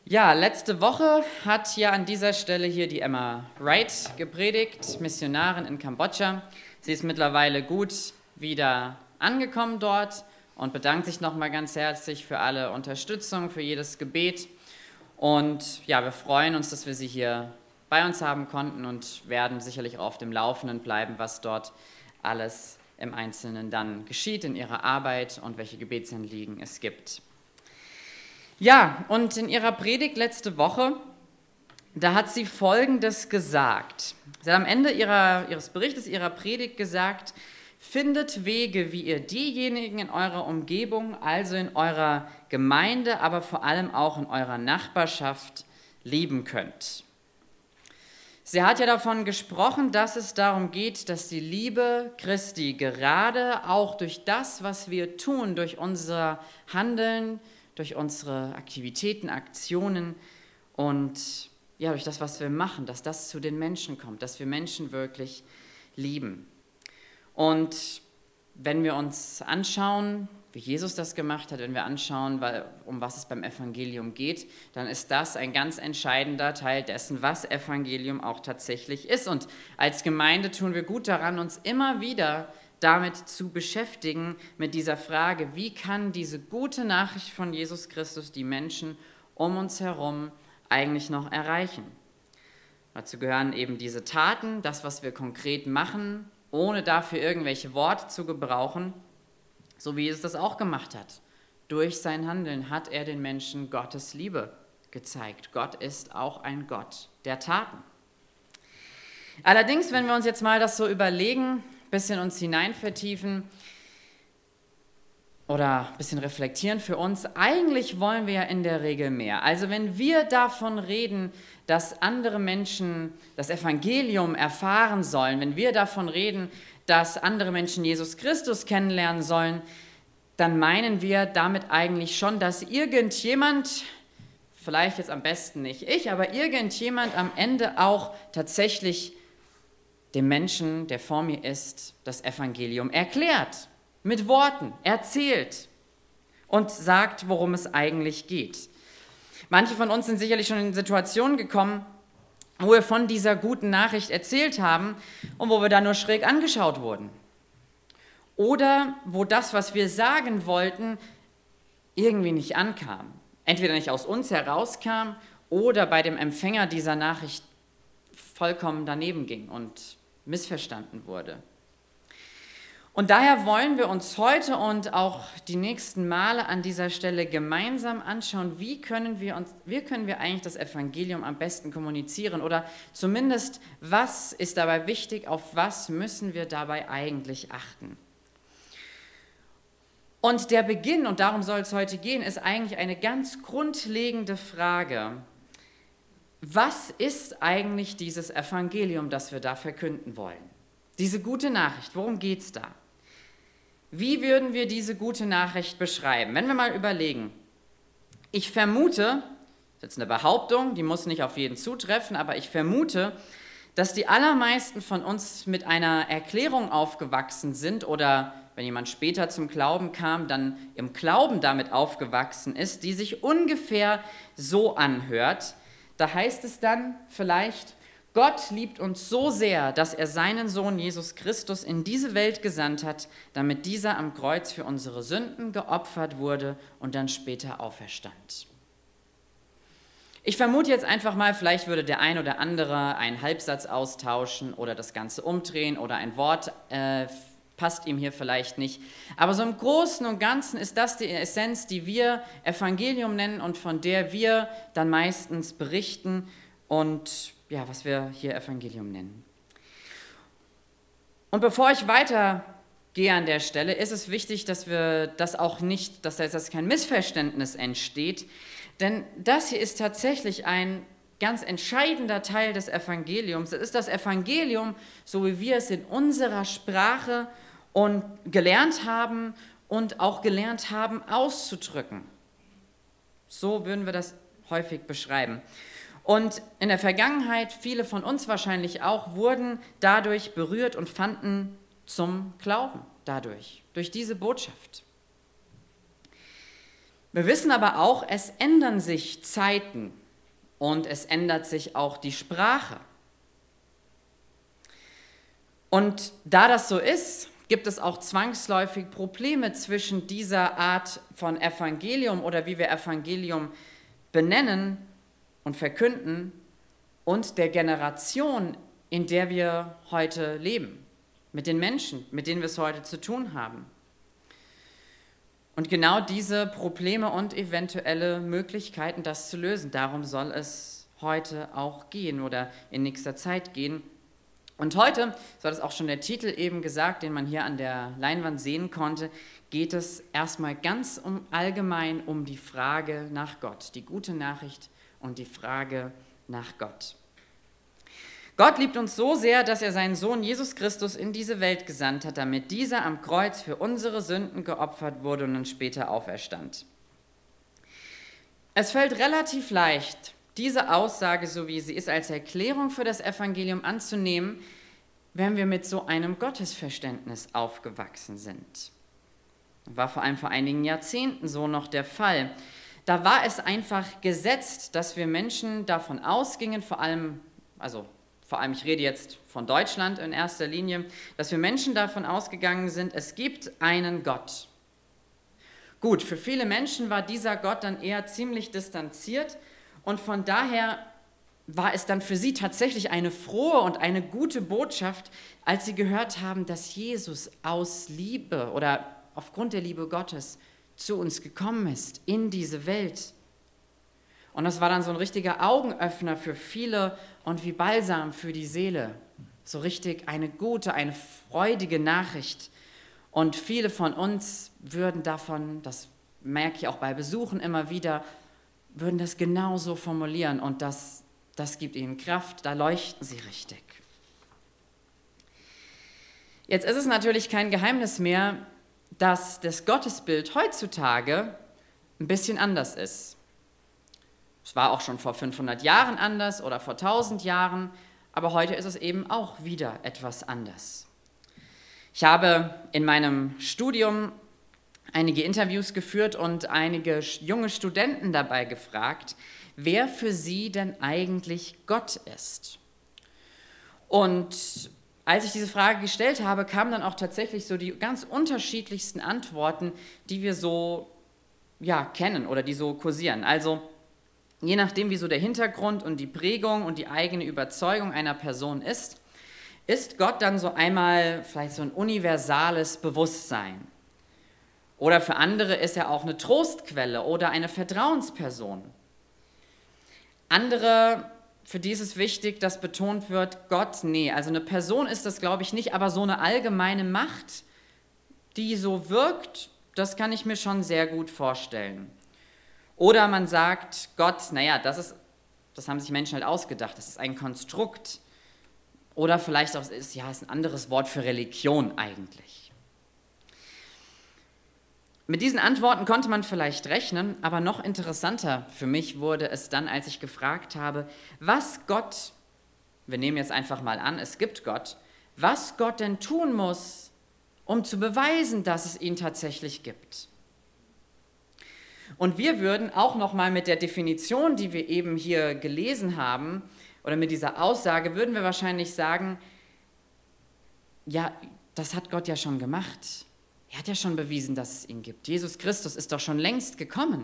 Ja, letzte Woche hat ja an dieser Stelle hier die Emma Wright gepredigt, Missionarin in Kambodscha. Sie ist mittlerweile gut wieder angekommen dort und bedankt sich nochmal ganz herzlich für alle Unterstützung, für jedes Gebet. Und ja, wir freuen uns, dass wir sie hier bei uns haben konnten und werden sicherlich auch auf dem Laufenden bleiben, was dort alles im Einzelnen dann geschieht in ihrer Arbeit und welche Gebetsanliegen es gibt. Ja, und in ihrer Predigt letzte Woche, da hat sie Folgendes gesagt. Sie hat am Ende ihres Berichtes, ihrer Predigt gesagt: Findet Wege, wie ihr diejenigen in eurer Umgebung, also in eurer Gemeinde, aber vor allem auch in eurer Nachbarschaft lieben könnt. Sie hat ja davon gesprochen, dass es darum geht, dass die Liebe Christi gerade auch durch das, was wir tun, durch unser Handeln, durch unsere Aktivitäten, Aktionen und ja, durch das, was wir machen, dass das zu den Menschen kommt, dass wir Menschen wirklich lieben. Und wenn wir uns anschauen, wie Jesus das gemacht hat, wenn wir anschauen, um was es beim Evangelium geht, dann ist das ein ganz entscheidender Teil dessen, was Evangelium auch tatsächlich ist. Und als Gemeinde tun wir gut daran, uns immer wieder damit zu beschäftigen, mit dieser Frage, wie kann diese gute Nachricht von Jesus Christus die Menschen um uns herum eigentlich noch erreichen. Dazu gehören eben diese Taten, das, was wir konkret machen, ohne dafür irgendwelche Worte zu gebrauchen, so wie Jesus das auch gemacht hat. Durch sein Handeln hat er den Menschen Gottes Liebe gezeigt. Gott ist auch ein Gott der Taten. Allerdings, wenn wir uns jetzt mal das so überlegen, ein bisschen uns hinein vertiefen oder ein bisschen reflektieren für uns, eigentlich wollen wir ja in der Regel mehr. Also wenn wir davon reden, dass andere Menschen das Evangelium erfahren sollen, wenn wir davon reden, dass andere Menschen Jesus Christus kennenlernen sollen, dann meinen wir damit eigentlich schon, dass irgendjemand, vielleicht jetzt am besten nicht ich, aber irgendjemand am Ende auch tatsächlich dem Menschen, der vor mir ist, das Evangelium erklärt, mit Worten, erzählt und sagt, worum es eigentlich geht. Manche von uns sind sicherlich schon in Situationen gekommen, wo wir von dieser guten Nachricht erzählt haben und wo wir da nur schräg angeschaut wurden. Oder wo das, was wir sagen wollten, irgendwie nicht ankam. Entweder nicht aus uns herauskam oder bei dem Empfänger dieser Nachricht vollkommen daneben ging und missverstanden wurde. Und daher wollen wir uns heute und auch die nächsten Male an dieser Stelle gemeinsam anschauen, wie können wir eigentlich das Evangelium am besten kommunizieren oder zumindest, was ist dabei wichtig, auf was müssen wir dabei eigentlich achten. Und der Beginn, und darum soll es heute gehen, ist eigentlich eine ganz grundlegende Frage. Was ist eigentlich dieses Evangelium, das wir da verkünden wollen? Diese gute Nachricht, worum geht es da? Wie würden wir diese gute Nachricht beschreiben? Wenn wir mal überlegen, ich vermute, das ist jetzt eine Behauptung, die muss nicht auf jeden zutreffen, aber ich vermute, dass die allermeisten von uns mit einer Erklärung aufgewachsen sind oder wenn jemand später zum Glauben kam, dann im Glauben damit aufgewachsen ist, die sich ungefähr so anhört. Da heißt es dann vielleicht: Gott liebt uns so sehr, dass er seinen Sohn Jesus Christus in diese Welt gesandt hat, damit dieser am Kreuz für unsere Sünden geopfert wurde und dann später auferstand. Ich vermute jetzt einfach mal, vielleicht würde der ein oder andere einen Halbsatz austauschen oder das Ganze umdrehen oder ein Wort passt ihm hier vielleicht nicht. Aber so im Großen und Ganzen ist das die Essenz, die wir Evangelium nennen und von der wir dann meistens berichten und ja, was wir hier Evangelium nennen. Und bevor ich weitergehe an der Stelle, ist es wichtig, dass wir das auch nicht, dass kein Missverständnis entsteht, denn das hier ist tatsächlich ein ganz entscheidender Teil des Evangeliums. Es ist das Evangelium, so wie wir es in unserer Sprache und gelernt haben und auch gelernt haben auszudrücken. So würden wir das häufig beschreiben. Und in der Vergangenheit, viele von uns wahrscheinlich auch, wurden dadurch berührt und fanden zum Glauben durch diese Botschaft. Wir wissen aber auch, es ändern sich Zeiten und es ändert sich auch die Sprache. Und da das so ist, gibt es auch zwangsläufig Probleme zwischen dieser Art von Evangelium oder wie wir Evangelium benennen und verkünden und der Generation, in der wir heute leben, mit den Menschen, mit denen wir es heute zu tun haben. Und genau diese Probleme und eventuelle Möglichkeiten, das zu lösen, darum soll es heute auch gehen oder in nächster Zeit gehen. Und heute, so hat es auch schon der Titel eben gesagt, den man hier an der Leinwand sehen konnte, geht es erstmal ganz allgemein um die Frage nach Gott, die gute Nachricht und die Frage nach Gott. Gott liebt uns so sehr, dass er seinen Sohn Jesus Christus in diese Welt gesandt hat, damit dieser am Kreuz für unsere Sünden geopfert wurde und dann später auferstand. Es fällt relativ leicht, diese Aussage, so wie sie ist, als Erklärung für das Evangelium anzunehmen, wenn wir mit so einem Gottesverständnis aufgewachsen sind. Das war vor allem vor einigen Jahrzehnten so noch der Fall. Da war es einfach gesetzt, dass wir Menschen davon ausgingen, vor allem, ich rede jetzt von Deutschland in erster Linie, dass wir Menschen davon ausgegangen sind, es gibt einen Gott. Gut, für viele Menschen war dieser Gott dann eher ziemlich distanziert und von daher war es dann für sie tatsächlich eine frohe und eine gute Botschaft, als sie gehört haben, dass Jesus aus Liebe oder aufgrund der Liebe Gottes zu uns gekommen ist, in diese Welt. Und das war dann so ein richtiger Augenöffner für viele und wie Balsam für die Seele. So richtig eine gute, eine freudige Nachricht. Und viele von uns würden davon, das merke ich auch bei Besuchen immer wieder, würden das genauso formulieren und das gibt ihnen Kraft, da leuchten sie richtig. Jetzt ist es natürlich kein Geheimnis mehr, dass das Gottesbild heutzutage ein bisschen anders ist. Es war auch schon vor 500 Jahren anders oder vor 1000 Jahren, aber heute ist es eben auch wieder etwas anders. Ich habe in meinem Studium einige Interviews geführt und einige junge Studenten dabei gefragt, wer für sie denn eigentlich Gott ist. Und als ich diese Frage gestellt habe, kamen dann auch tatsächlich so die ganz unterschiedlichsten Antworten, die wir so kennen oder die so kursieren. Also je nachdem, wie so der Hintergrund und die Prägung und die eigene Überzeugung einer Person ist Gott dann so einmal vielleicht so ein universales Bewusstsein. Oder für andere ist er auch eine Trostquelle oder eine Vertrauensperson. Andere, für die ist es wichtig, dass betont wird, Gott, nee, also eine Person ist das, glaube ich, nicht, aber so eine allgemeine Macht, die so wirkt, das kann ich mir schon sehr gut vorstellen. Oder man sagt, Gott, das haben sich Menschen halt ausgedacht, das ist ein Konstrukt. Oder vielleicht auch, ist ein anderes Wort für Religion eigentlich. Mit diesen Antworten konnte man vielleicht rechnen, aber noch interessanter für mich wurde es dann, als ich gefragt habe, was Gott, wir nehmen jetzt einfach mal an, es gibt Gott, was Gott denn tun muss, um zu beweisen, dass es ihn tatsächlich gibt. Und wir würden auch nochmal mit der Definition, die wir eben hier gelesen haben, oder mit dieser Aussage, würden wir wahrscheinlich sagen, ja, das hat Gott ja schon gemacht. Er hat ja schon bewiesen, dass es ihn gibt. Jesus Christus ist doch schon längst gekommen.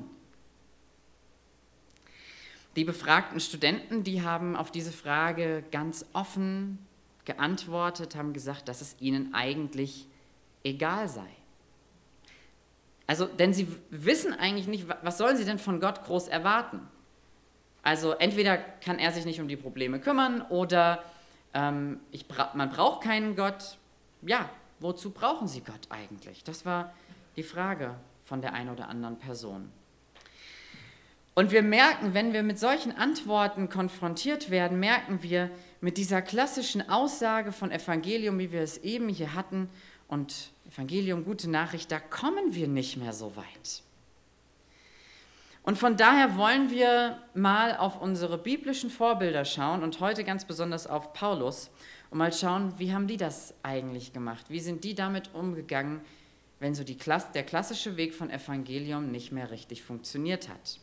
Die befragten Studenten, die haben auf diese Frage ganz offen geantwortet, haben gesagt, dass es ihnen eigentlich egal sei. Also, denn sie wissen eigentlich nicht, was sollen sie denn von Gott groß erwarten? Also entweder kann er sich nicht um die Probleme kümmern oder man braucht keinen Gott. Ja, wozu brauchen sie Gott eigentlich? Das war die Frage von der einen oder anderen Person. Und wir merken, wenn wir mit solchen Antworten konfrontiert werden, merken wir mit dieser klassischen Aussage von Evangelium, wie wir es eben hier hatten, und Evangelium, gute Nachricht, da kommen wir nicht mehr so weit. Und von daher wollen wir mal auf unsere biblischen Vorbilder schauen und heute ganz besonders auf Paulus und mal schauen, wie haben die das eigentlich gemacht? Wie sind die damit umgegangen, wenn so der klassische Weg von Evangelium nicht mehr richtig funktioniert hat.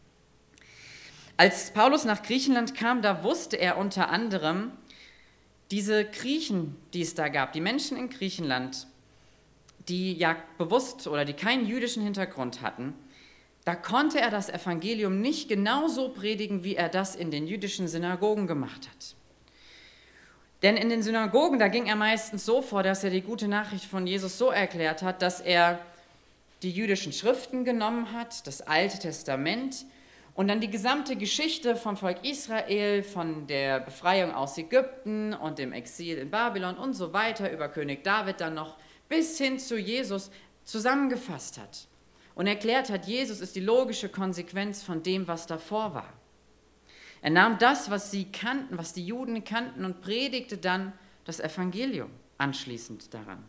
Als Paulus nach Griechenland kam, da wusste er unter anderem, diese Griechen, die es da gab, die Menschen in Griechenland, die ja bewusst oder die keinen jüdischen Hintergrund hatten, da konnte er das Evangelium nicht genauso predigen, wie er das in den jüdischen Synagogen gemacht hat. Denn in den Synagogen, da ging er meistens so vor, dass er die gute Nachricht von Jesus so erklärt hat, dass er die jüdischen Schriften genommen hat, das Alte Testament, und dann die gesamte Geschichte vom Volk Israel, von der Befreiung aus Ägypten und dem Exil in Babylon und so weiter, über König David dann noch bis hin zu Jesus zusammengefasst hat und erklärt hat, Jesus ist die logische Konsequenz von dem, was davor war. Er nahm das, was sie kannten, was die Juden kannten, und predigte dann das Evangelium anschließend daran.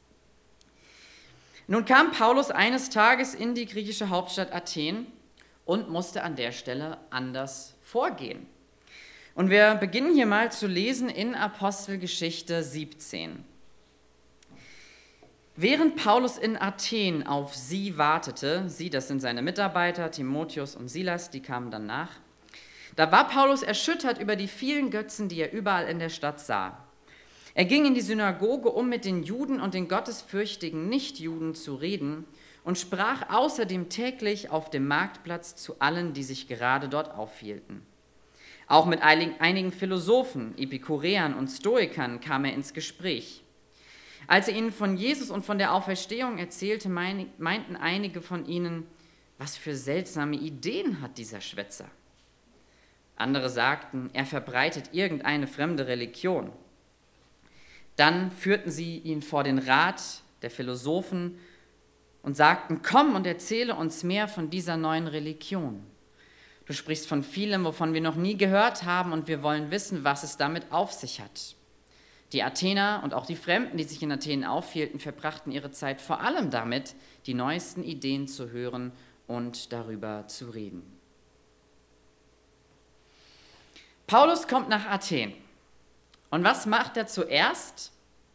Nun kam Paulus eines Tages in die griechische Hauptstadt Athen und musste an der Stelle anders vorgehen. Und wir beginnen hier mal zu lesen in Apostelgeschichte 17. Während Paulus in Athen auf sie wartete, sie, das sind seine Mitarbeiter, Timotheus und Silas, die kamen dann nach, da war Paulus erschüttert über die vielen Götzen, die er überall in der Stadt sah. Er ging in die Synagoge, um mit den Juden und den gottesfürchtigen Nichtjuden zu reden, und sprach außerdem täglich auf dem Marktplatz zu allen, die sich gerade dort aufhielten. Auch mit einigen Philosophen, Epikureern und Stoikern kam er ins Gespräch. Als er ihnen von Jesus und von der Auferstehung erzählte, meinten einige von ihnen, was für seltsame Ideen hat dieser Schwätzer? Andere sagten, er verbreitet irgendeine fremde Religion. Dann führten sie ihn vor den Rat der Philosophen und sagten, komm und erzähle uns mehr von dieser neuen Religion. Du sprichst von vielem, wovon wir noch nie gehört haben, und wir wollen wissen, was es damit auf sich hat. Die Athener und auch die Fremden, die sich in Athen aufhielten, verbrachten ihre Zeit vor allem damit, die neuesten Ideen zu hören und darüber zu reden. Paulus kommt nach Athen. Und was macht er zuerst?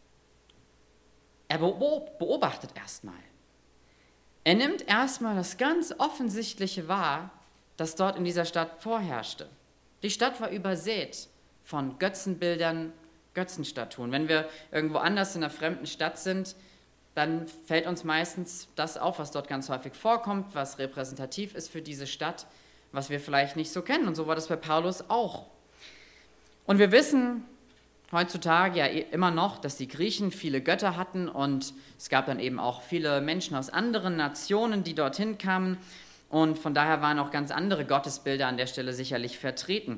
Er beobachtet erstmal. Er nimmt erstmal das ganz Offensichtliche wahr, das dort in dieser Stadt vorherrschte. Die Stadt war übersät von Götzenbildern, Götzenstatuen. Wenn wir irgendwo anders in einer fremden Stadt sind, dann fällt uns meistens das auf, was dort ganz häufig vorkommt, was repräsentativ ist für diese Stadt, was wir vielleicht nicht so kennen. Und so war das bei Paulus auch. Und wir wissen heutzutage ja immer noch, dass die Griechen viele Götter hatten, und es gab dann eben auch viele Menschen aus anderen Nationen, die dorthin kamen, und von daher waren auch ganz andere Gottesbilder an der Stelle sicherlich vertreten.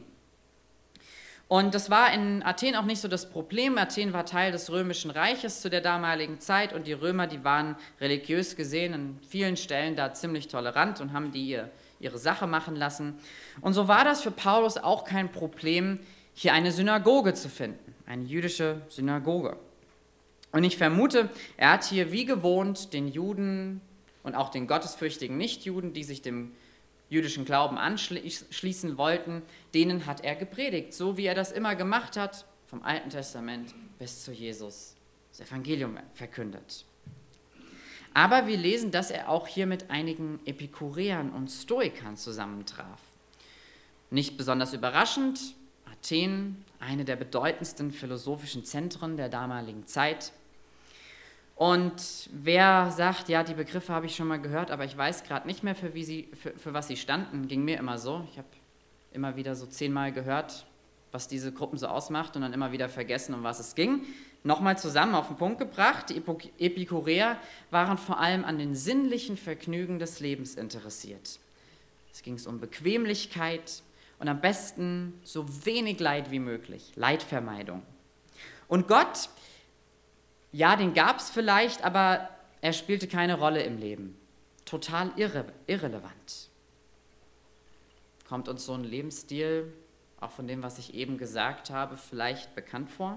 Und das war in Athen auch nicht so das Problem. Athen war Teil des Römischen Reiches zu der damaligen Zeit, und die Römer, die waren religiös gesehen an vielen Stellen da ziemlich tolerant und haben die ihre Sache machen lassen. Und so war das für Paulus auch kein Problem, hier eine Synagoge zu finden, eine jüdische Synagoge. Und ich vermute, er hat hier wie gewohnt den Juden und auch den gottesfürchtigen Nichtjuden, die sich dem jüdischen Glauben anschließen wollten, denen hat er gepredigt, so wie er das immer gemacht hat, vom Alten Testament bis zu Jesus, das Evangelium verkündet. Aber wir lesen, dass er auch hier mit einigen Epikureern und Stoikern zusammentraf. Nicht besonders überraschend, Athen, eine der bedeutendsten philosophischen Zentren der damaligen Zeit. Und wer sagt, ja, die Begriffe habe ich schon mal gehört, aber ich weiß gerade nicht mehr, für was sie standen, ging mir immer so. Ich habe immer wieder so 10-mal gehört, was diese Gruppen so ausmacht, und dann immer wieder vergessen, um was es ging. Nochmal zusammen auf den Punkt gebracht, die Epikureer waren vor allem an den sinnlichen Vergnügen des Lebens interessiert. Es ging um Bequemlichkeit und am besten so wenig Leid wie möglich, Leidvermeidung. Und Gott, ja, den gab es vielleicht, aber er spielte keine Rolle im Leben. Total irrelevant. Kommt uns so ein Lebensstil, auch von dem, was ich eben gesagt habe, vielleicht bekannt vor?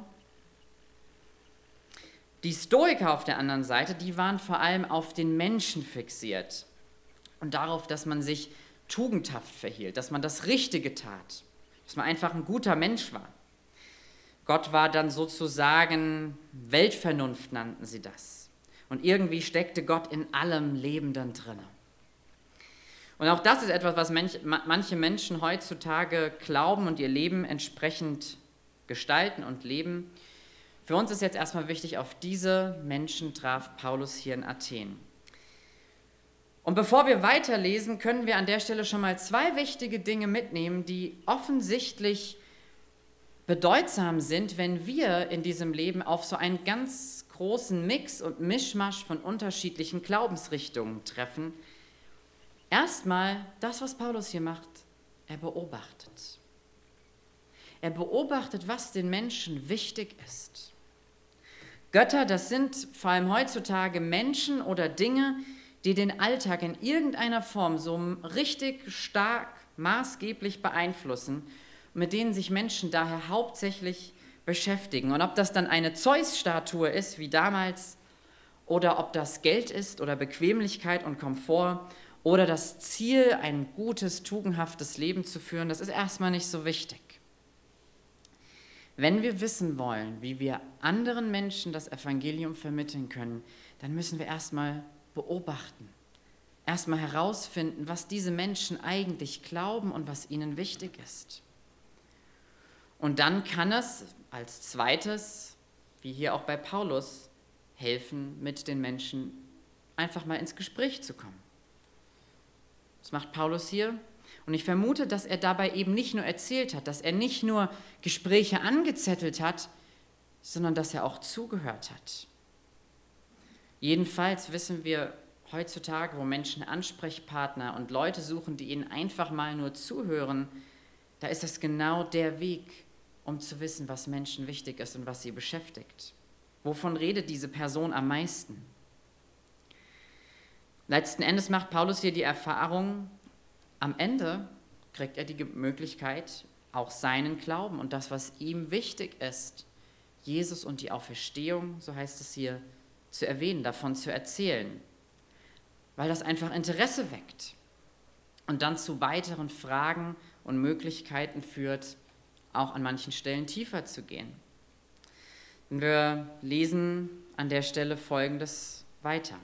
Die Stoiker auf der anderen Seite, die waren vor allem auf den Menschen fixiert und darauf, dass man sich tugendhaft verhielt, dass man das Richtige tat, dass man einfach ein guter Mensch war. Gott war dann sozusagen Weltvernunft, nannten sie das. Und irgendwie steckte Gott in allem Lebenden drin. Und auch das ist etwas, was manche Menschen heutzutage glauben und ihr Leben entsprechend gestalten und leben. Für uns ist jetzt erstmal wichtig, auf diese Menschen traf Paulus hier in Athen. Und bevor wir weiterlesen, können wir an der Stelle schon mal zwei wichtige Dinge mitnehmen, die offensichtlich bedeutsam sind, wenn wir in diesem Leben auf so einen ganz großen Mix und Mischmasch von unterschiedlichen Glaubensrichtungen treffen. Erstmal das, was Paulus hier macht, er beobachtet. Er beobachtet, was den Menschen wichtig ist. Götter, das sind vor allem heutzutage Menschen oder Dinge, die den Alltag in irgendeiner Form so richtig stark, maßgeblich beeinflussen, mit denen sich Menschen daher hauptsächlich beschäftigen. Und ob das dann eine Zeus-Statue ist, wie damals, oder ob das Geld ist oder Bequemlichkeit und Komfort oder das Ziel, ein gutes, tugendhaftes Leben zu führen, das ist erstmal nicht so wichtig. Wenn wir wissen wollen, wie wir anderen Menschen das Evangelium vermitteln können, dann müssen wir erstmal beobachten, erstmal herausfinden, was diese Menschen eigentlich glauben und was ihnen wichtig ist. Und dann kann es als zweites, wie hier auch bei Paulus, helfen, mit den Menschen einfach mal ins Gespräch zu kommen. Das macht Paulus hier. Und ich vermute, dass er dabei eben nicht nur erzählt hat, dass er nicht nur Gespräche angezettelt hat, sondern dass er auch zugehört hat. Jedenfalls wissen wir heutzutage, wo Menschen Ansprechpartner und Leute suchen, die ihnen einfach mal nur zuhören, da ist das genau der Weg, um zu wissen, was Menschen wichtig ist und was sie beschäftigt. Wovon redet diese Person am meisten? Letzten Endes macht Paulus hier die Erfahrung, am Ende kriegt er die Möglichkeit, auch seinen Glauben und das, was ihm wichtig ist, Jesus und die Auferstehung, so heißt es hier, zu erwähnen, davon zu erzählen, weil das einfach Interesse weckt und dann zu weiteren Fragen und Möglichkeiten führt, auch an manchen Stellen tiefer zu gehen. Und wir lesen an der Stelle Folgendes weiter.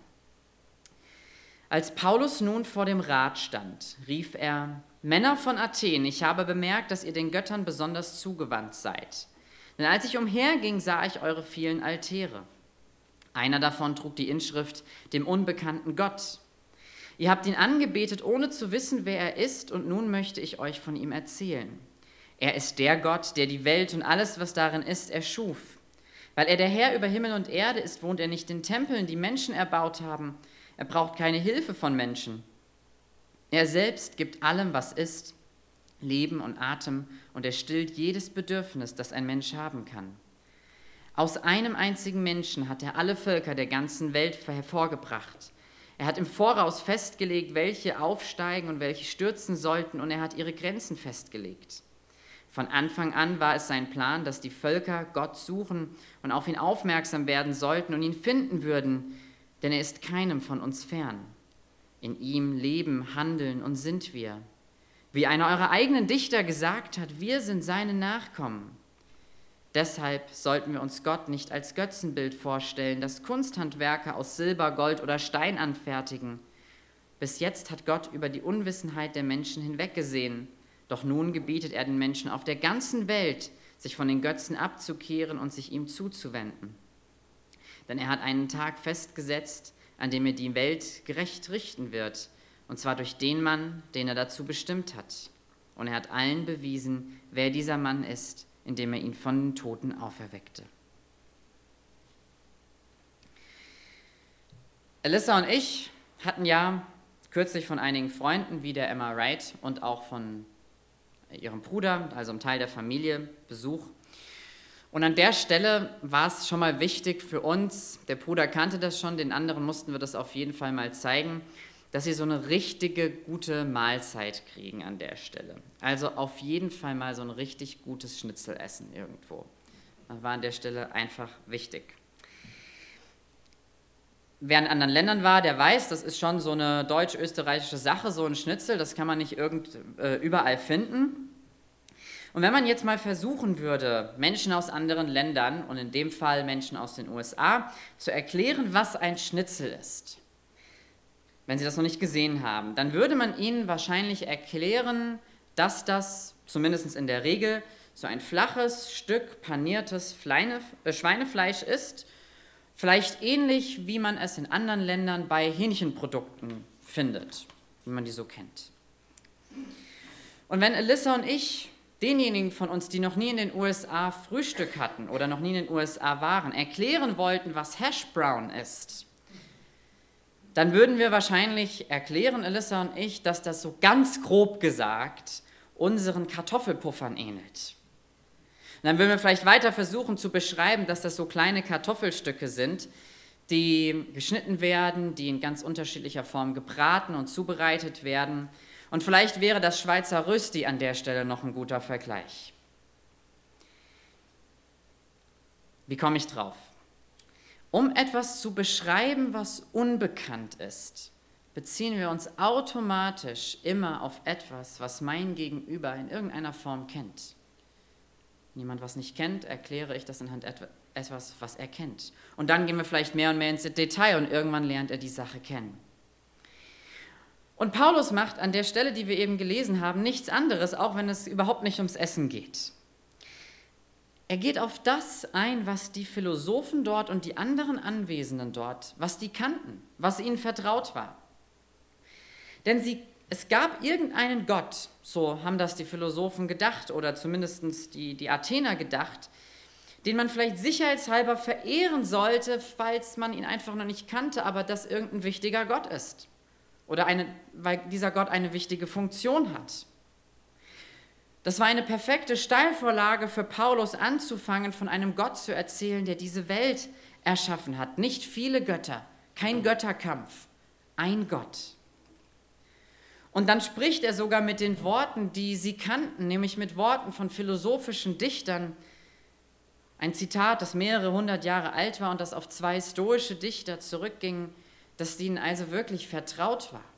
Als Paulus nun vor dem Rat stand, rief er: Männer von Athen, ich habe bemerkt, dass ihr den Göttern besonders zugewandt seid. Denn als ich umherging, sah ich eure vielen Altäre. Einer davon trug die Inschrift: Dem unbekannten Gott. Ihr habt ihn angebetet, ohne zu wissen, wer er ist, und nun möchte ich euch von ihm erzählen. Er ist der Gott, der die Welt und alles, was darin ist, erschuf. Weil er der Herr über Himmel und Erde ist, wohnt er nicht in Tempeln, die Menschen erbaut haben. Er braucht keine Hilfe von Menschen. Er selbst gibt allem, was ist, Leben und Atem, und er stillt jedes Bedürfnis, das ein Mensch haben kann. Aus einem einzigen Menschen hat er alle Völker der ganzen Welt hervorgebracht. Er hat im Voraus festgelegt, welche aufsteigen und welche stürzen sollten, und er hat ihre Grenzen festgelegt. Von Anfang an war es sein Plan, dass die Völker Gott suchen und auf ihn aufmerksam werden sollten und ihn finden würden, denn er ist keinem von uns fern. In ihm leben, handeln und sind wir. Wie einer eurer eigenen Dichter gesagt hat, wir sind seine Nachkommen. Deshalb sollten wir uns Gott nicht als Götzenbild vorstellen, das Kunsthandwerker aus Silber, Gold oder Stein anfertigen. Bis jetzt hat Gott über die Unwissenheit der Menschen hinweggesehen, doch nun gebietet er den Menschen auf der ganzen Welt, sich von den Götzen abzukehren und sich ihm zuzuwenden. Denn er hat einen Tag festgesetzt, an dem er die Welt gerecht richten wird, und zwar durch den Mann, den er dazu bestimmt hat. Und er hat allen bewiesen, wer dieser Mann ist, indem er ihn von den Toten auferweckte. Alyssa und ich hatten ja kürzlich von einigen Freunden wie der Emma Wright und auch von ihrem Bruder, also einem Teil der Familie, Besuch. Und an der Stelle war es schon mal wichtig für uns, der Bruder kannte das schon, den anderen mussten wir das auf jeden Fall mal zeigen, dass sie so eine richtige gute Mahlzeit kriegen an der Stelle. Also auf jeden Fall mal so ein richtig gutes Schnitzel essen irgendwo. Das war an der Stelle einfach wichtig. Wer in anderen Ländern war, der weiß, das ist schon so eine deutsch-österreichische Sache, so ein Schnitzel, das kann man nicht überall finden. Und wenn man jetzt mal versuchen würde, Menschen aus anderen Ländern und in dem Fall Menschen aus den USA zu erklären, was ein Schnitzel ist, wenn sie das noch nicht gesehen haben, dann würde man ihnen wahrscheinlich erklären, dass das, zumindest in der Regel, so ein flaches Stück paniertes Schweinefleisch ist, vielleicht ähnlich, wie man es in anderen Ländern bei Hähnchenprodukten findet, wie man die so kennt. Und wenn Alyssa und ich denjenigen von uns, die noch nie in den USA Frühstück hatten oder noch nie in den USA waren, erklären wollten, was Hash Brown ist, dann würden wir wahrscheinlich erklären, Alyssa und ich, dass das so ganz grob gesagt unseren Kartoffelpuffern ähnelt. Und dann würden wir vielleicht weiter versuchen zu beschreiben, dass das so kleine Kartoffelstücke sind, die geschnitten werden, die in ganz unterschiedlicher Form gebraten und zubereitet werden. Und vielleicht wäre das Schweizer Rösti an der Stelle noch ein guter Vergleich. Wie komme ich drauf? Um etwas zu beschreiben, was unbekannt ist, beziehen wir uns automatisch immer auf etwas, was mein Gegenüber in irgendeiner Form kennt. Wenn jemand was nicht kennt, erkläre ich das anhand etwas, was er kennt. Und dann gehen wir vielleicht mehr und mehr ins Detail und irgendwann lernt er die Sache kennen. Und Paulus macht an der Stelle, die wir eben gelesen haben, nichts anderes, auch wenn es überhaupt nicht ums Essen geht. Er geht auf das ein, was die Philosophen dort und die anderen Anwesenden dort, was die kannten, was ihnen vertraut war. Denn es gab irgendeinen Gott, so haben das die Philosophen gedacht oder zumindest die Athener gedacht, den man vielleicht sicherheitshalber verehren sollte, falls man ihn einfach noch nicht kannte, aber das irgendein wichtiger Gott ist. Oder weil dieser Gott eine wichtige Funktion hat. Das war eine perfekte Steilvorlage für Paulus anzufangen, von einem Gott zu erzählen, der diese Welt erschaffen hat. Nicht viele Götter, kein Götterkampf, ein Gott. Und dann spricht er sogar mit den Worten, die sie kannten, nämlich mit Worten von philosophischen Dichtern. Ein Zitat, das mehrere hundert Jahre alt war und das auf zwei stoische Dichter zurückging, das ihnen also wirklich vertraut war.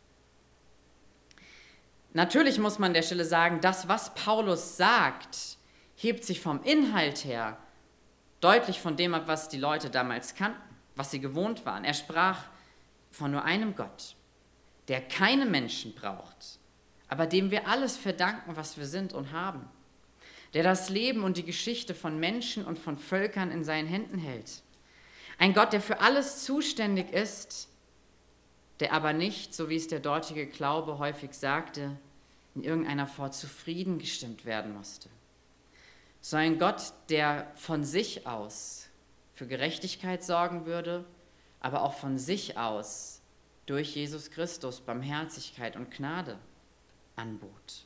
Natürlich muss man an der Stelle sagen, das, was Paulus sagt, hebt sich vom Inhalt her deutlich von dem ab, was die Leute damals kannten, was sie gewohnt waren. Er sprach von nur einem Gott, der keine Menschen braucht, aber dem wir alles verdanken, was wir sind und haben, der das Leben und die Geschichte von Menschen und von Völkern in seinen Händen hält. Ein Gott, der für alles zuständig ist, der aber nicht, so wie es der dortige Glaube häufig sagte, in irgendeiner Form zufrieden gestimmt werden musste. So ein Gott, der von sich aus für Gerechtigkeit sorgen würde, aber auch von sich aus durch Jesus Christus Barmherzigkeit und Gnade anbot.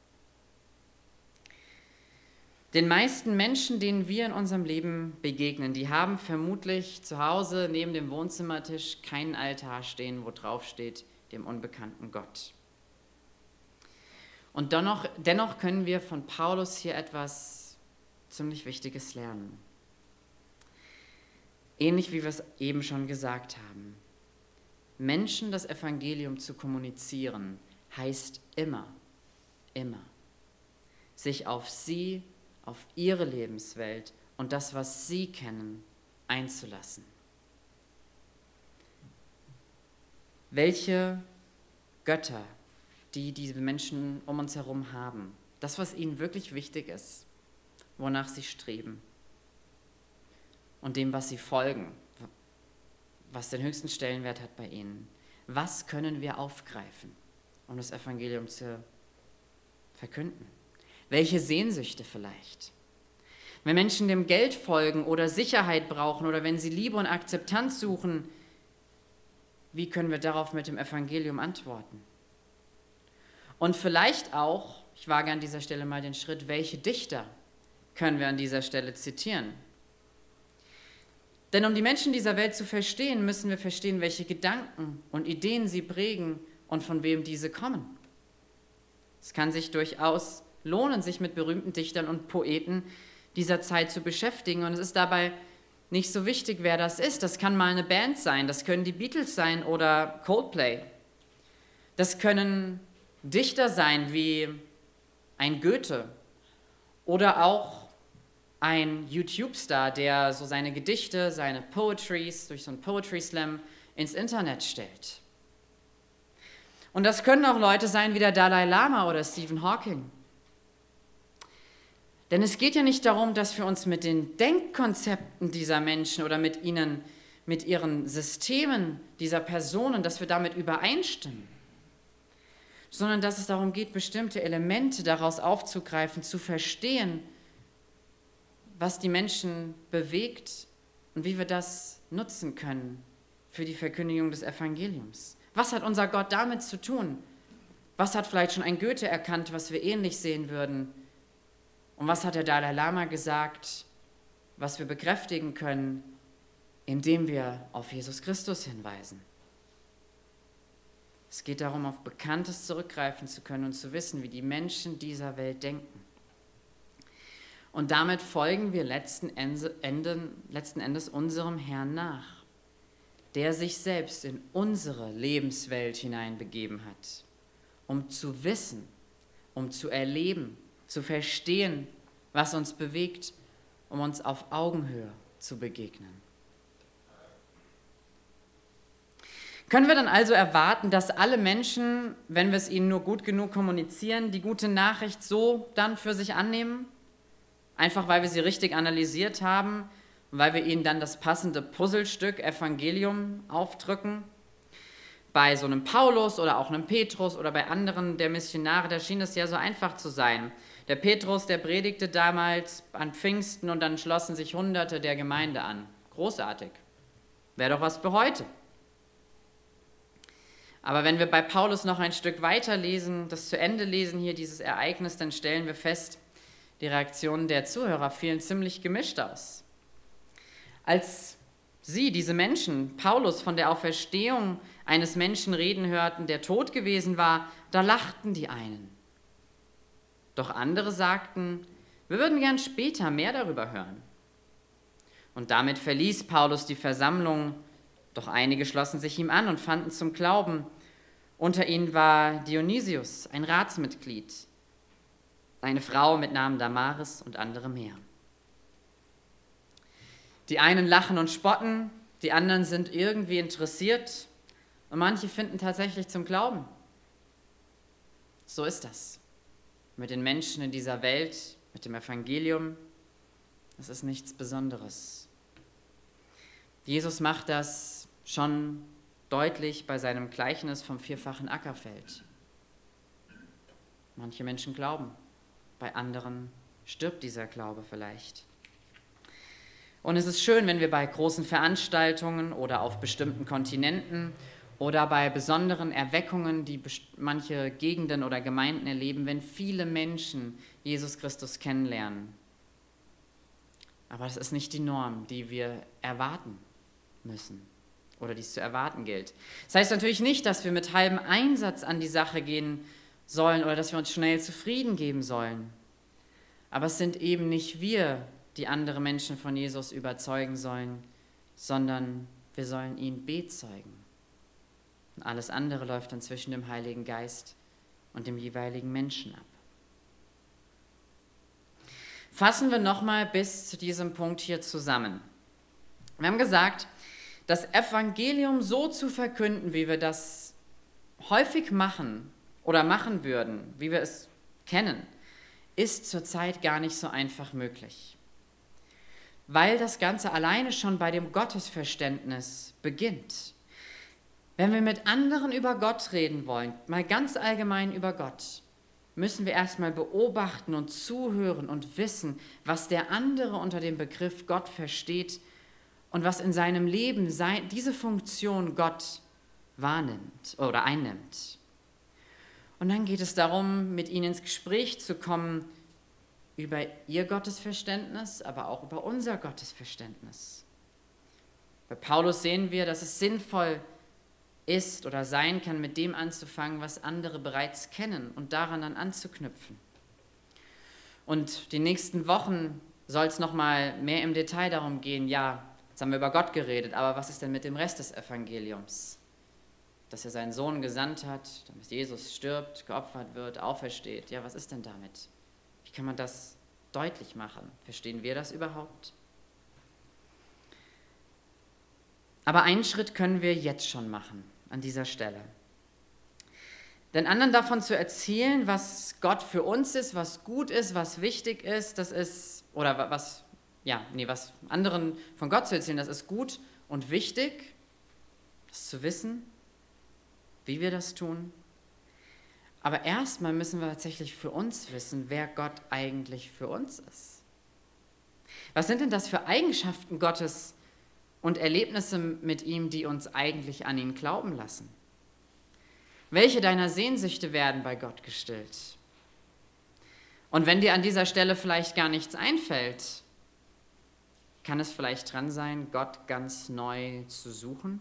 Den meisten Menschen, denen wir in unserem Leben begegnen, die haben vermutlich zu Hause neben dem Wohnzimmertisch keinen Altar stehen, wo drauf steht, dem unbekannten Gott. Und dennoch können wir von Paulus hier etwas ziemlich Wichtiges lernen. Ähnlich wie wir es eben schon gesagt haben. Menschen das Evangelium zu kommunizieren, heißt immer, sich auf sie, auf ihre Lebenswelt und das, was sie kennen, einzulassen. Welche Götter, die diese Menschen um uns herum haben, das, was ihnen wirklich wichtig ist, wonach sie streben und dem, was sie folgen, was den höchsten Stellenwert hat bei ihnen. Was können wir aufgreifen, um das Evangelium zu verkünden? Welche Sehnsüchte vielleicht? Wenn Menschen dem Geld folgen oder Sicherheit brauchen oder wenn sie Liebe und Akzeptanz suchen, wie können wir darauf mit dem Evangelium antworten? Und vielleicht auch, ich wage an dieser Stelle mal den Schritt, welche Dichter können wir an dieser Stelle zitieren? Denn um die Menschen dieser Welt zu verstehen, müssen wir verstehen, welche Gedanken und Ideen sie prägen und von wem diese kommen. Es kann sich durchaus lohnen, sich mit berühmten Dichtern und Poeten dieser Zeit zu beschäftigen. Und es ist dabei nicht so wichtig, wer das ist. Das kann mal eine Band sein, das können die Beatles sein oder Coldplay. Das können Dichter sein wie ein Goethe Oder auch ein YouTube-Star, der so seine Gedichte, seine Poetries durch so einen Poetry Slam ins Internet stellt. Und das können auch Leute sein wie der Dalai Lama oder Stephen Hawking. Denn es geht ja nicht darum, dass wir uns mit den Denkkonzepten dieser Menschen oder mit ihnen, mit ihren Systemen dieser Personen, dass wir damit übereinstimmen, sondern dass es darum geht, bestimmte Elemente daraus aufzugreifen, zu verstehen, was die Menschen bewegt und wie wir das nutzen können für die Verkündigung des Evangeliums. Was hat unser Gott damit zu tun? Was hat vielleicht schon ein Goethe erkannt, was wir ähnlich sehen würden? Und was hat der Dalai Lama gesagt, was wir bekräftigen können, indem wir auf Jesus Christus hinweisen? Es geht darum, auf Bekanntes zurückgreifen zu können und zu wissen, wie die Menschen dieser Welt denken. Und damit folgen wir letzten Endes unserem Herrn nach, der sich selbst in unsere Lebenswelt hineinbegeben hat, um zu wissen, um zu erleben, zu verstehen, was uns bewegt, um uns auf Augenhöhe zu begegnen. Können wir dann also erwarten, dass alle Menschen, wenn wir es ihnen nur gut genug kommunizieren, die gute Nachricht so dann für sich annehmen? Einfach weil wir sie richtig analysiert haben und weil wir ihnen dann das passende Puzzlestück Evangelium aufdrücken? Bei so einem Paulus oder auch einem Petrus oder bei anderen der Missionare, da schien es ja so einfach zu sein. Der Petrus, der predigte damals an Pfingsten und dann schlossen sich Hunderte der Gemeinde an. Großartig. Wäre doch was für heute. Aber wenn wir bei Paulus noch ein Stück weiterlesen, das zu Ende lesen hier, dieses Ereignis, dann stellen wir fest, die Reaktionen der Zuhörer fielen ziemlich gemischt aus. Als sie, diese Menschen, Paulus von der Auferstehung eines Menschen reden hörten, der tot gewesen war, da lachten die einen. Doch andere sagten, wir würden gern später mehr darüber hören. Und damit verließ Paulus die Versammlung, doch einige schlossen sich ihm an und fanden zum Glauben. Unter ihnen war Dionysius, ein Ratsmitglied, eine Frau mit Namen Damaris und andere mehr. Die einen lachen und spotten, die anderen sind irgendwie interessiert und manche finden tatsächlich zum Glauben. So ist das. Mit den Menschen in dieser Welt, mit dem Evangelium, das ist nichts Besonderes. Jesus macht das schon deutlich bei seinem Gleichnis vom vierfachen Ackerfeld. Manche Menschen glauben, bei anderen stirbt dieser Glaube vielleicht. Und es ist schön, wenn wir bei großen Veranstaltungen oder auf bestimmten Kontinenten oder bei besonderen Erweckungen, die manche Gegenden oder Gemeinden erleben, wenn viele Menschen Jesus Christus kennenlernen. Aber das ist nicht die Norm, die wir erwarten müssen oder die es zu erwarten gilt. Das heißt natürlich nicht, dass wir mit halbem Einsatz an die Sache gehen sollen oder dass wir uns schnell zufrieden geben sollen. Aber es sind eben nicht wir, die andere Menschen von Jesus überzeugen sollen, sondern wir sollen ihn bezeugen. Und alles andere läuft dann zwischen dem Heiligen Geist und dem jeweiligen Menschen ab. Fassen wir nochmal bis zu diesem Punkt hier zusammen. Wir haben gesagt, das Evangelium so zu verkünden, wie wir das häufig machen oder machen würden, wie wir es kennen, ist zurzeit gar nicht so einfach möglich. Weil das Ganze alleine schon bei dem Gottesverständnis beginnt. Wenn wir mit anderen über Gott reden wollen, mal ganz allgemein über Gott, müssen wir erstmal beobachten und zuhören und wissen, was der andere unter dem Begriff Gott versteht und was in seinem Leben diese Funktion Gott wahrnimmt oder einnimmt. Und dann geht es darum, mit ihnen ins Gespräch zu kommen über ihr Gottesverständnis, aber auch über unser Gottesverständnis. Bei Paulus sehen wir, dass es sinnvoll ist oder sein kann, mit dem anzufangen, was andere bereits kennen und daran dann anzuknüpfen. Und die nächsten Wochen soll es nochmal mehr im Detail darum gehen, ja, jetzt haben wir über Gott geredet, aber was ist denn mit dem Rest des Evangeliums? Dass er seinen Sohn gesandt hat, damit Jesus stirbt, geopfert wird, aufersteht. Ja, was ist denn damit? Wie kann man das deutlich machen. Verstehen wir das überhaupt? Aber einen Schritt können wir jetzt schon machen, an dieser Stelle. Den anderen davon zu erzählen, was Gott für uns ist, was gut ist, was wichtig ist, das ist, oder was anderen von Gott zu erzählen, das ist gut und wichtig, das zu wissen, wie wir das tun. Aber erstmal müssen wir tatsächlich für uns wissen, wer Gott eigentlich für uns ist. Was sind denn das für Eigenschaften Gottes und Erlebnisse mit ihm, die uns eigentlich an ihn glauben lassen? Welche deiner Sehnsüchte werden bei Gott gestillt? Und wenn dir an dieser Stelle vielleicht gar nichts einfällt, kann es vielleicht dran sein, Gott ganz neu zu suchen?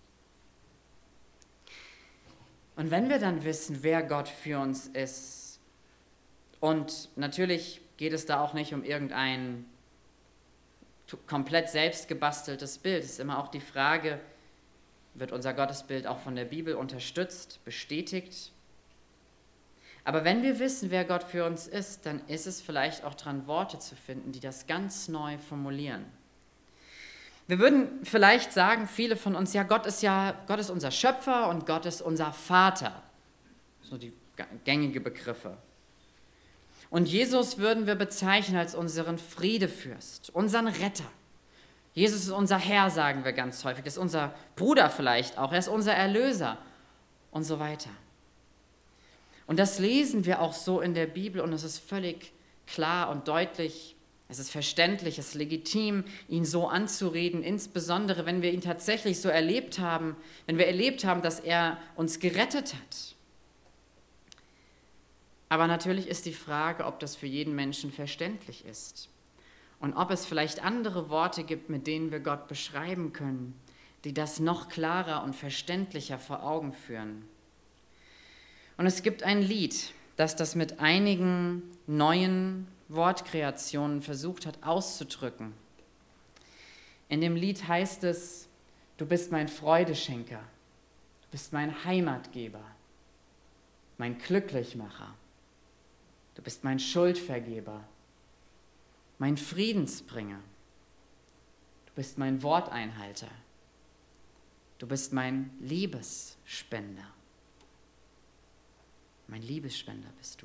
Und wenn wir dann wissen, wer Gott für uns ist, und natürlich geht es da auch nicht um irgendein komplett selbst gebasteltes Bild, es ist immer auch die Frage, wird unser Gottesbild auch von der Bibel unterstützt, bestätigt? Aber wenn wir wissen, wer Gott für uns ist, dann ist es vielleicht auch dran, Worte zu finden, die das ganz neu formulieren. Wir würden vielleicht sagen, viele von uns, Gott ist unser Schöpfer und Gott ist unser Vater. So die gängigen Begriffe. Und Jesus würden wir bezeichnen als unseren Friedefürst, unseren Retter. Jesus ist unser Herr, sagen wir ganz häufig. Das ist unser Bruder vielleicht auch. Er ist unser Erlöser und so weiter. Und das lesen wir auch so in der Bibel und es ist völlig klar und deutlich. Es ist verständlich, es ist legitim, ihn so anzureden, insbesondere wenn wir ihn tatsächlich so erlebt haben, wenn wir erlebt haben, dass er uns gerettet hat. Aber natürlich ist die Frage, ob das für jeden Menschen verständlich ist und ob es vielleicht andere Worte gibt, mit denen wir Gott beschreiben können, die das noch klarer und verständlicher vor Augen führen. Und es gibt ein Lied, das mit einigen neuen Wortkreationen versucht hat auszudrücken. In dem Lied heißt es, du bist mein Freudeschenker, du bist mein Heimatgeber, mein Glücklichmacher, du bist mein Schuldvergeber, mein Friedensbringer, du bist mein Worteinhalter, du bist mein Liebesspender. Mein Liebesspender bist du.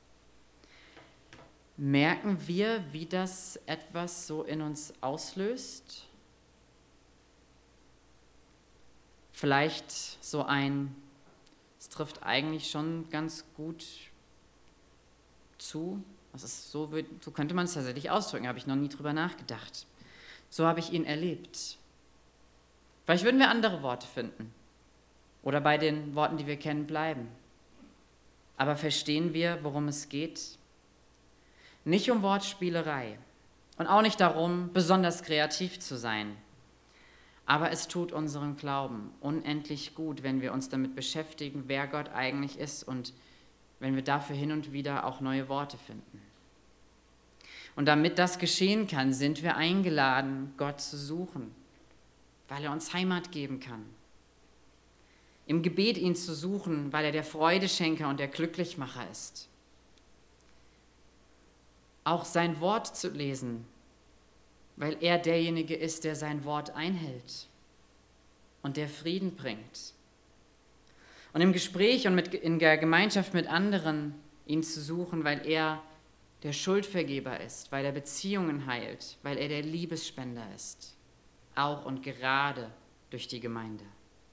Merken wir, wie das etwas so in uns auslöst? Vielleicht so es trifft eigentlich schon ganz gut zu. So könnte man es tatsächlich ausdrücken, habe ich noch nie drüber nachgedacht. So habe ich ihn erlebt. Vielleicht würden wir andere Worte finden oder bei den Worten, die wir kennen, bleiben. Aber verstehen wir, worum es geht? Nicht um Wortspielerei und auch nicht darum, besonders kreativ zu sein. Aber es tut unserem Glauben unendlich gut, wenn wir uns damit beschäftigen, wer Gott eigentlich ist und wenn wir dafür hin und wieder auch neue Worte finden. Und damit das geschehen kann, sind wir eingeladen, Gott zu suchen, weil er uns Heimat geben kann. Im Gebet ihn zu suchen, weil er der Freudeschenker und der Glücklichmacher ist. Auch sein Wort zu lesen, weil er derjenige ist, der sein Wort einhält und der Frieden bringt. Und im Gespräch und in der Gemeinschaft mit anderen ihn zu suchen, weil er der Schuldvergeber ist, weil er Beziehungen heilt, weil er der Liebesspender ist, auch und gerade durch die Gemeinde.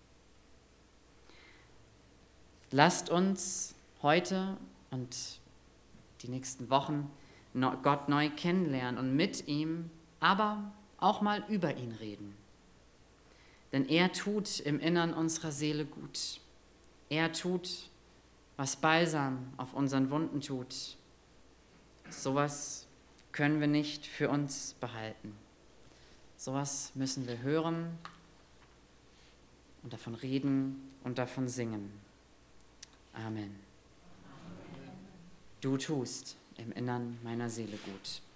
Lasst uns heute und die nächsten Wochen Gott neu kennenlernen und mit ihm, aber auch mal über ihn reden. Denn er tut im Innern unserer Seele gut. Er tut, was Balsam auf unseren Wunden tut. Sowas können wir nicht für uns behalten. Sowas müssen wir hören und davon reden und davon singen. Amen. Du tust im Innern meiner Seele gut.